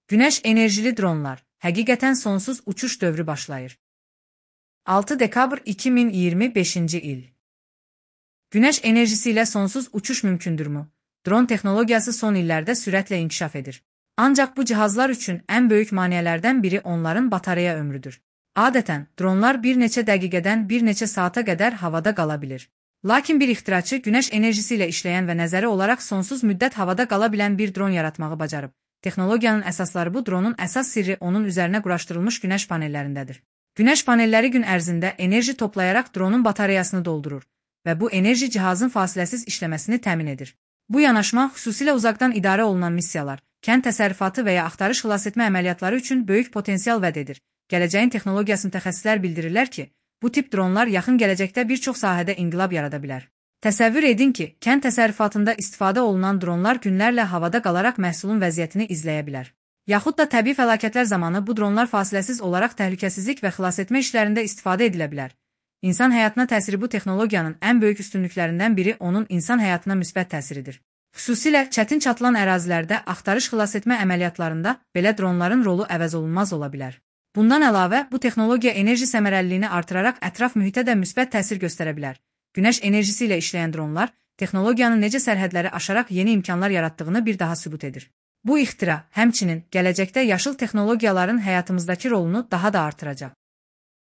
Günəş enerjili dronlar, həqiqətən sonsuz uçuş dövrü başlayır. 6 dekabr 2025-ci il. Günəş enerjisi ilə sonsuz uçuş mümkündürmü? Dron texnologiyası son illərdə sürətlə inkişaf edir. Ancaq bu cihazlar üçün ən böyük maneələrdən biri onların batareya ömrüdür. Adətən, dronlar bir neçə dəqiqədən bir neçə saata qədər havada qala bilir. Lakin bir ixtiraçı günəş enerjisi ilə işləyən və nəzəri olaraq sonsuz müddət havada qala bilən bir dron yaratmağı bacarıb. Texnologiyanın əsasları bu dronun əsas sirri onun üzərinə quraşdırılmış günəş panellərindədir. Günəş panelləri gün ərzində enerji toplayaraq dronun batareyasını doldurur və bu enerji cihazın fasiləsiz işləməsini təmin edir. Bu yanaşma xüsusilə uzaqdan idarə olunan missiyalar, kənd təsərrüfatı və ya axtarış xilasetmə əməliyyatları üçün böyük potensial vəd edir. Gələcəyin texnologiyası mütəxəssislər bildirirlər ki, bu tip dronlar yaxın gələcəkdə bir çox sahədə inqilab yarada bilər. Təsəvvür edin ki, kənd təsərrüfatında istifadə olunan dronlar günlərlə havada qalaraq məhsulun vəziyyətini izləyə bilər. Yaxud da təbii fəlakətlər zamanı bu dronlar fasiləsiz olaraq təhlükəsizlik və xilasetmə işlərində istifadə edilə bilər. İnsan həyatına təsiri bu texnologiyanın ən böyük üstünlüklərindən biri onun insan həyatına müsbət təsiridir. Xüsusilə çətin çatılan ərazilərdə axtarış xilasetmə əməliyyatlarında belə dronların rolu əvəzolunmaz ola bilər. Bundan əlavə, bu texnologiya enerji səmərəliliyini artıraraq ətraf mühitə də müsbət təsir göstərə bilər. Günəş enerjisi ilə işləyən dronlar texnologiyanın necə sərhədləri aşaraq yeni imkanlar yaratdığını bir daha sübut edir. Bu ixtira, həmçinin gələcəkdə yaşıl texnologiyaların həyatımızdakı rolunu daha da artıracaq.